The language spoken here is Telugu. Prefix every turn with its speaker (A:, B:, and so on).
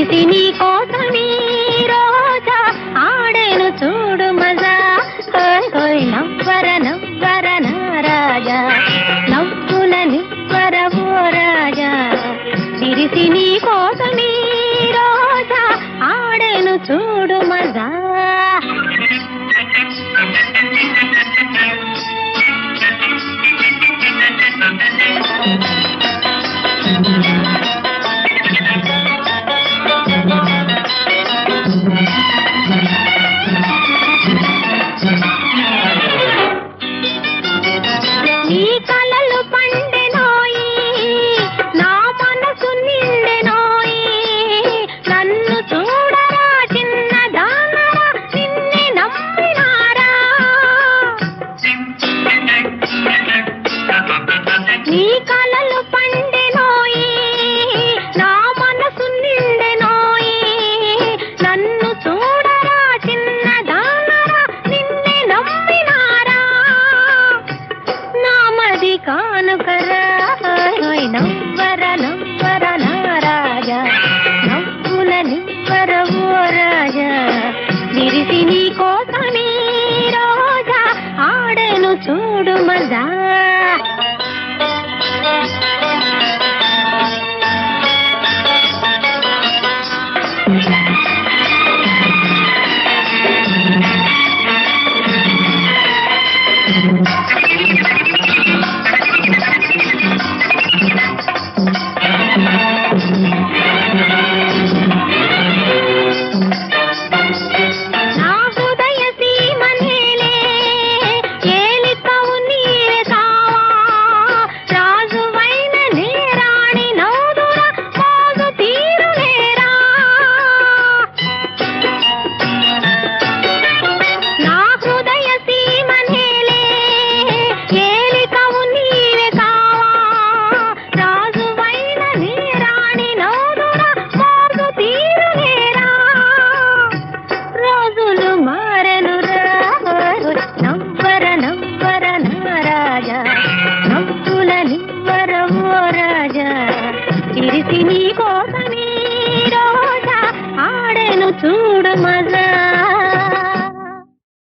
A: విరిసి నీ కోసమీ రోజా ఆడేను చూడు మజా హోయ్ హోయ్ నవ్వర నవ్వర నా రాజా నవ్వుల నివ్వర ఓ రాజా విరిసి నీ కోసమీ రోజా ఆడేను చూడు మజా నీ కలలు పండెనోయి నా మనసు నిండెనోయి నన్ను చూడరా చిన్నదానరా నిన్నే నమ్మినారా నీ కలలు పండెనోయి నా మనసు నిండెనోయి నన్ను చూడరా చిన్నదానరా నిన్నే నమ్మినారా నామది కానుకరా హోయ్ నవ్వర నవ్వర నా రాజా నవ్వుల నివ్వర ఓ రాజా విరిసి నీ కోసమీ రోజా ఆడెను చూడు మజా